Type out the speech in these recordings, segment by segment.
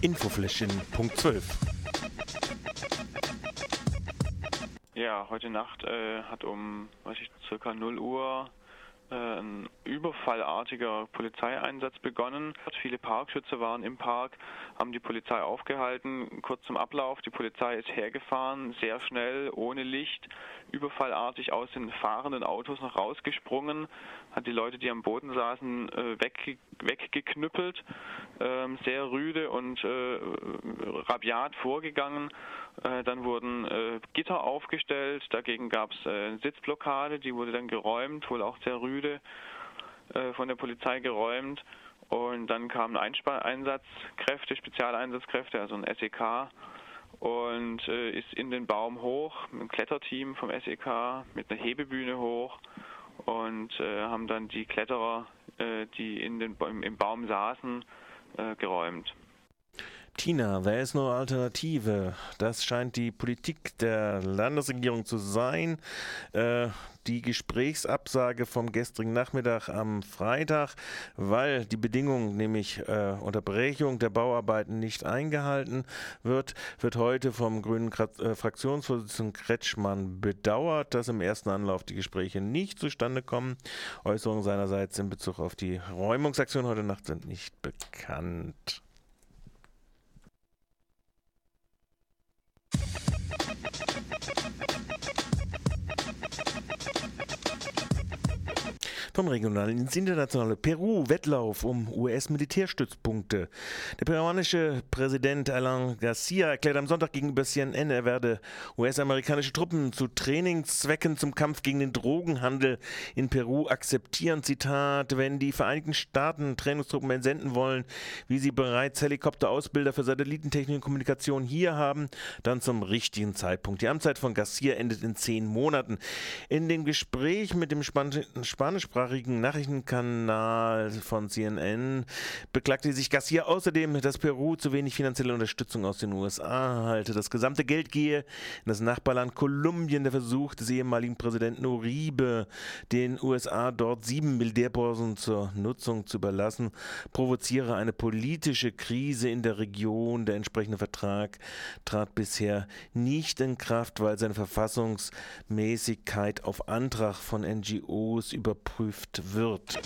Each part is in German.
Infoflash in Punkt 12. Ja, heute Nacht hat um circa 0 Uhr ein überfallartiger Polizeieinsatz begonnen. Viele Parkschützer waren im Park, haben die Polizei aufgehalten. Kurz zum Ablauf, die Polizei ist hergefahren, sehr schnell, ohne Licht, überfallartig aus den fahrenden Autos noch rausgesprungen, hat die Leute, die am Boden saßen, weggeknüppelt, sehr rüde und rabiat vorgegangen. Dann wurden Gitter aufgestellt, dagegen gab es eine Sitzblockade, die wurde dann geräumt, wohl auch sehr rüde von der Polizei geräumt. Und dann kamen Einsatzkräfte, Spezialeinsatzkräfte, also ein SEK, und ist in den Baum hoch, mit einem Kletterteam vom SEK, mit einer Hebebühne hoch und haben dann die Kletterer, die im Baum saßen, geräumt. Tina, there is no Alternative. Das scheint die Politik der Landesregierung zu sein. Die Gesprächsabsage vom gestrigen Nachmittag am Freitag, weil die Bedingung, nämlich Unterbrechung der Bauarbeiten, nicht eingehalten wird heute vom grünen Fraktionsvorsitzenden Kretschmann bedauert, dass im ersten Anlauf die Gespräche nicht zustande kommen. Äußerungen seinerseits in Bezug auf die Räumungsaktion heute Nacht sind nicht bekannt. Vom regionalen ins internationale Peru-Wettlauf um US-Militärstützpunkte. Der peruanische Präsident Alan Garcia erklärt am Sonntag gegenüber CNN, er werde US-amerikanische Truppen zu Trainingszwecken zum Kampf gegen den Drogenhandel in Peru akzeptieren. Zitat: Wenn die Vereinigten Staaten Trainingstruppen entsenden wollen, wie sie bereits Helikopterausbilder für Satellitentechnik und Kommunikation hier haben, dann zum richtigen Zeitpunkt. Die Amtszeit von Garcia endet in 10 Monaten. In dem Gespräch mit dem spanischsprachigen Nachrichtenkanal von CNN beklagte sich Garcia außerdem, dass Peru zu wenig finanzielle Unterstützung aus den USA erhalte. Das gesamte Geld gehe in das Nachbarland Kolumbien. Der Versuch des ehemaligen Präsidenten Uribe, den USA dort 7 Militärbörsen zur Nutzung zu überlassen, provoziere eine politische Krise in der Region. Der entsprechende Vertrag trat bisher nicht in Kraft, weil seine Verfassungsmäßigkeit auf Antrag von NGOs überprüft wird.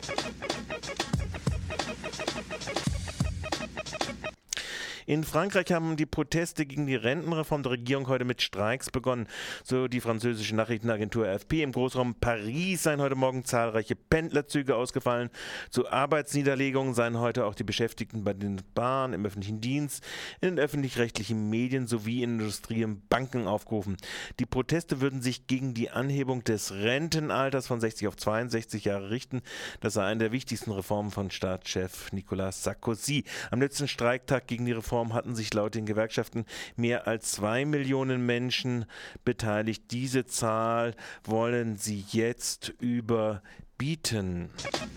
In Frankreich haben die Proteste gegen die Rentenreform der Regierung heute mit Streiks begonnen. So die französische Nachrichtenagentur AFP. Im Großraum Paris seien heute Morgen zahlreiche Pendlerzüge ausgefallen. Zu Arbeitsniederlegungen seien heute auch die Beschäftigten bei den Bahnen, im öffentlichen Dienst, in den öffentlich-rechtlichen Medien sowie in Industrie und Banken aufgerufen. Die Proteste würden sich gegen die Anhebung des Rentenalters von 60 auf 62 Jahre richten. Das sei eine der wichtigsten Reformen von Staatschef Nicolas Sarkozy. Am letzten Streiktag gegen die Reform hatten sich laut den Gewerkschaften mehr als 2 Millionen Menschen beteiligt. Diese Zahl wollen sie jetzt überbieten.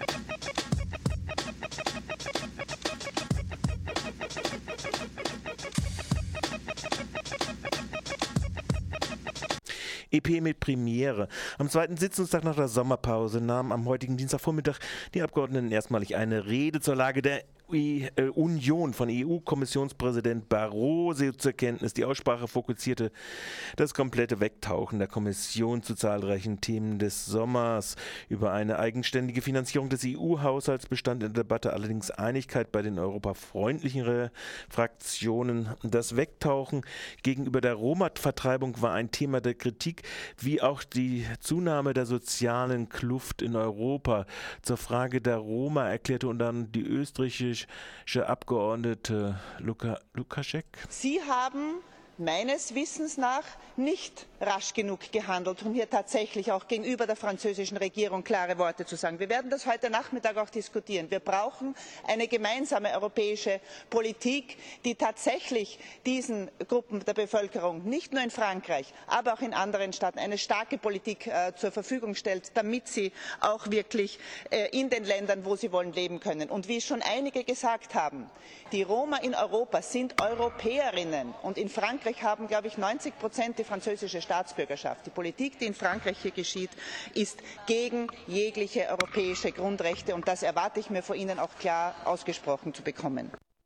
EP mit Premiere. Am zweiten Sitzungstag nach der Sommerpause nahmen am heutigen Dienstagvormittag die Abgeordneten erstmalig eine Rede zur Lage der Union von EU-Kommissionspräsident Barroso zur Kenntnis. Die Aussprache fokussierte das komplette Wegtauchen der Kommission zu zahlreichen Themen des Sommers. Über eine eigenständige Finanzierung des EU-Haushalts bestand in der Debatte allerdings Einigkeit bei den europafreundlichen Fraktionen. Das Wegtauchen gegenüber der Roma-Vertreibung war ein Thema der Kritik, wie auch die Zunahme der sozialen Kluft in Europa. Zur Frage der Roma erklärte unter anderem die österreichische Abgeordnete Lukaschek: Sie haben meines Wissens nach nicht rasch genug gehandelt, um hier tatsächlich auch gegenüber der französischen Regierung klare Worte zu sagen. Wir werden das heute Nachmittag auch diskutieren. Wir brauchen eine gemeinsame europäische Politik, die tatsächlich diesen Gruppen der Bevölkerung, nicht nur in Frankreich, aber auch in anderen Staaten, eine starke Politik zur Verfügung stellt, damit sie auch wirklich in den Ländern, wo sie wollen, leben können. Und wie schon einige gesagt haben, die Roma in Europa sind Europäerinnen, und in Frankreich haben, glaube ich, 90% die französische Staatsbürgerschaft. Die Politik, die in Frankreich hier geschieht, ist gegen jegliche europäische Grundrechte, und das erwarte ich mir von Ihnen auch klar ausgesprochen zu bekommen.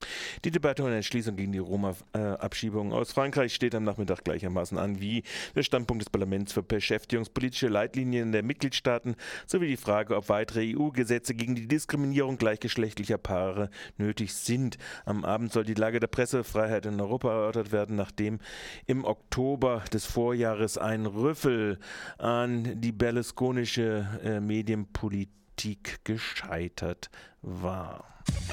Die Debatte und Entschließung gegen die Roma-Abschiebung aus Frankreich steht am Nachmittag gleichermaßen an wie der Standpunkt des Parlaments für beschäftigungspolitische Leitlinien der Mitgliedstaaten sowie die Frage, ob weitere EU-Gesetze gegen die Diskriminierung gleichgeschlechtlicher Paare nötig sind. Am Abend soll die Lage der Pressefreiheit in Europa erörtert werden, nachdem im Oktober des Vorjahres ein Rüffel an die berlusconische Medienpolitik gescheitert war.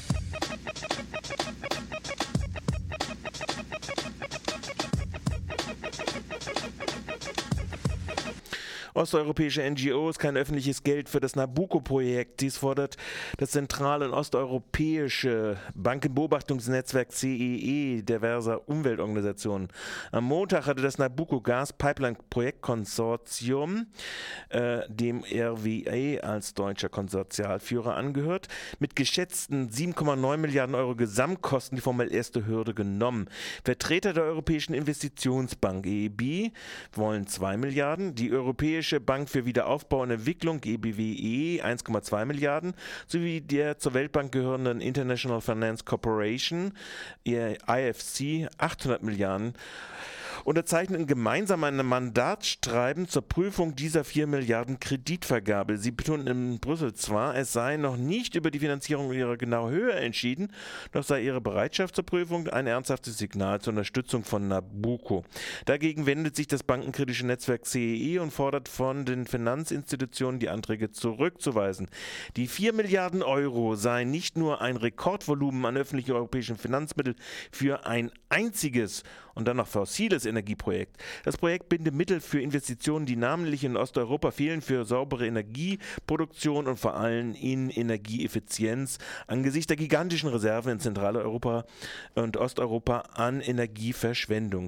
Osteuropäische NGOs kein öffentliches Geld für das Nabucco-Projekt. Dies fordert das zentrale und osteuropäische Bankenbeobachtungsnetzwerk CEE diverser Umweltorganisationen. Am Montag hatte das Nabucco-Gas-Pipeline-Projektkonsortium, dem RWE als deutscher Konsortialführer angehört, mit geschätzten 7,9 Milliarden Euro Gesamtkosten die formell erste Hürde genommen. Vertreter der Europäischen Investitionsbank EIB wollen 2 Milliarden, die Europäische Bank für Wiederaufbau und Entwicklung EBWE 1,2 Milliarden sowie der zur Weltbank gehörenden International Finance Corporation IFC 800 Milliarden unterzeichnen gemeinsam ein Mandatsschreiben zur Prüfung dieser 4 Milliarden Kreditvergabe. Sie betonen in Brüssel zwar, es sei noch nicht über die Finanzierung ihrer genauen Höhe entschieden, doch sei ihre Bereitschaft zur Prüfung ein ernsthaftes Signal zur Unterstützung von Nabucco. Dagegen wendet sich das bankenkritische Netzwerk CEE und fordert von den Finanzinstitutionen, die Anträge zurückzuweisen. Die 4 Milliarden Euro seien nicht nur ein Rekordvolumen an öffentlichen europäischen Finanzmitteln für ein einziges und dann noch fossiles Energieprojekt. Das Projekt binde Mittel für Investitionen, die namentlich in Osteuropa fehlen, für saubere Energieproduktion und vor allem in Energieeffizienz angesichts der gigantischen Reserven in Zentraleuropa und Osteuropa an Energieverschwendung.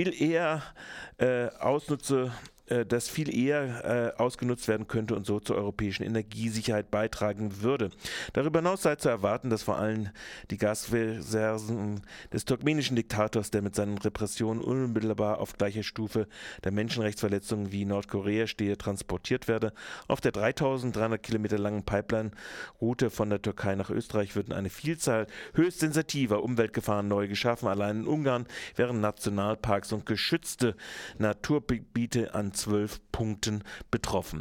Das viel eher ausgenutzt werden könnte und so zur europäischen Energiesicherheit beitragen würde. Darüber hinaus sei zu erwarten, dass vor allem die Gasreserven des turkmenischen Diktators, der mit seinen Repressionen unmittelbar auf gleicher Stufe der Menschenrechtsverletzungen wie Nordkorea stehe, transportiert werde. Auf der 3300 Kilometer langen Pipeline-Route von der Türkei nach Österreich würden eine Vielzahl höchst sensitiver Umweltgefahren neu geschaffen. Allein in Ungarn wären Nationalparks und geschützte Naturgebiete an 12 Punkten betroffen.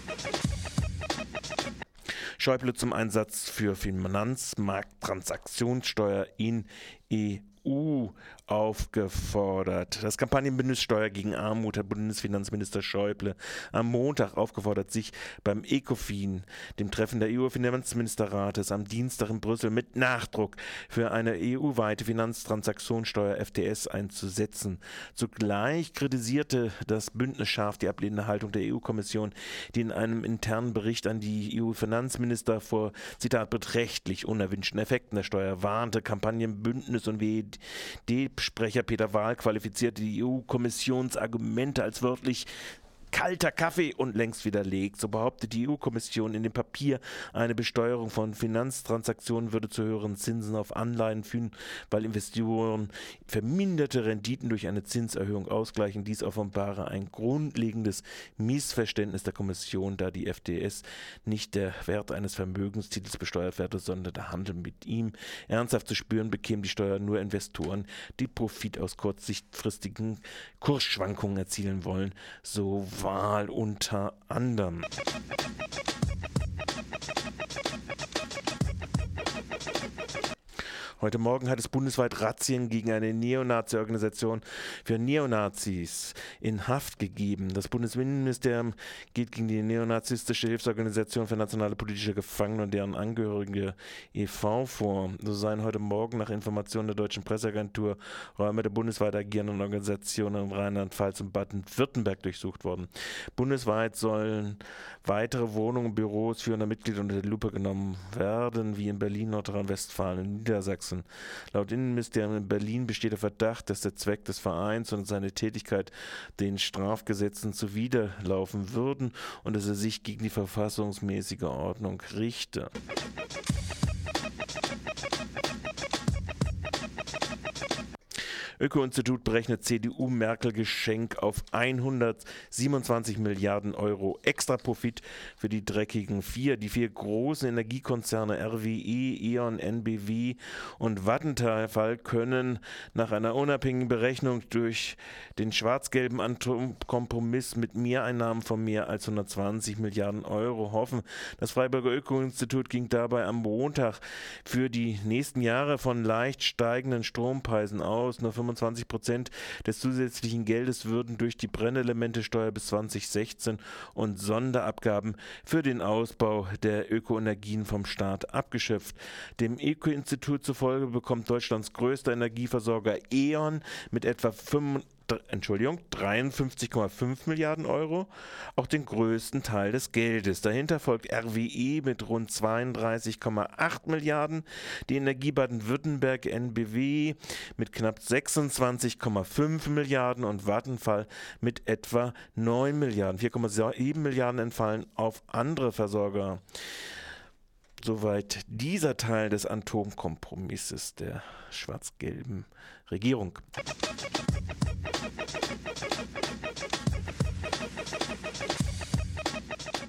Schäuble zum Einsatz für Finanzmarkttransaktionssteuer in EU aufgefordert. Das Kampagnenbündnis Steuer gegen Armut hat Bundesfinanzminister Schäuble am Montag aufgefordert, sich beim ECOFIN, dem Treffen der EU-Finanzministerrates, am Dienstag in Brüssel mit Nachdruck für eine EU-weite Finanztransaktionssteuer FTS einzusetzen. Zugleich kritisierte das Bündnis scharf die ablehnende Haltung der EU-Kommission, die in einem internen Bericht an die EU-Finanzminister vor, Zitat, beträchtlich unerwünschten Effekten der Steuer warnte. Kampagnenbündnis und WED-Sprecher Peter Wahl qualifizierte die EU-Kommissionsargumente als wörtlich kalter Kaffee und längst widerlegt. So behauptet die EU-Kommission in dem Papier, eine Besteuerung von Finanztransaktionen würde zu höheren Zinsen auf Anleihen führen, weil Investoren verminderte Renditen durch eine Zinserhöhung ausgleichen. Dies offenbare ein grundlegendes Missverständnis der Kommission, da die FTS nicht der Wert eines Vermögenstitels besteuert werde, sondern der Handel mit ihm. Ernsthaft zu spüren bekämen die Steuer nur Investoren, die Profit aus kurzfristigen Kursschwankungen erzielen wollen, so Wahl unter anderem. Heute Morgen hat es bundesweit Razzien gegen eine Neonazi-Organisation für Neonazis in Haft gegeben. Das Bundesinnenministerium geht gegen die neonazistische Hilfsorganisation für nationale politische Gefangene und deren Angehörige e.V. vor. So seien heute Morgen nach Informationen der deutschen Presseagentur Räume der bundesweit agierenden Organisationen in Rheinland-Pfalz und Baden-Württemberg durchsucht worden. Bundesweit sollen weitere Wohnungen und Büros führender Mitglieder unter die Lupe genommen werden, wie in Berlin, Nordrhein-Westfalen und Niedersachsen. Laut Innenministerium in Berlin besteht der Verdacht, dass der Zweck des Vereins und seine Tätigkeit den Strafgesetzen zuwiderlaufen würden und dass er sich gegen die verfassungsmäßige Ordnung richte. Öko-Institut berechnet CDU-Merkel-Geschenk auf 127 Milliarden Euro Extraprofit für die dreckigen vier. Die vier großen Energiekonzerne RWE, E.ON, NBW und Vattenfall können nach einer unabhängigen Berechnung durch den schwarz-gelben Atomkompromiss mit Mehreinnahmen von mehr als 120 Milliarden Euro hoffen. Das Freiburger Öko-Institut ging dabei am Montag für die nächsten Jahre von leicht steigenden Strompreisen aus. Nur 25% des zusätzlichen Geldes würden durch die Brennelementesteuer bis 2016 und Sonderabgaben für den Ausbau der Ökoenergien vom Staat abgeschöpft. Dem Öko-Institut zufolge bekommt Deutschlands größter Energieversorger E.ON mit etwa 53,5 Milliarden Euro auch den größten Teil des Geldes. Dahinter folgt RWE mit rund 32,8 Milliarden, die Energie Baden-Württemberg NBW mit knapp 26,5 Milliarden und Vattenfall mit etwa 9 Milliarden. 4,7 Milliarden entfallen auf andere Versorger. Soweit dieser Teil des Atomkompromisses der schwarz-gelben Regierung.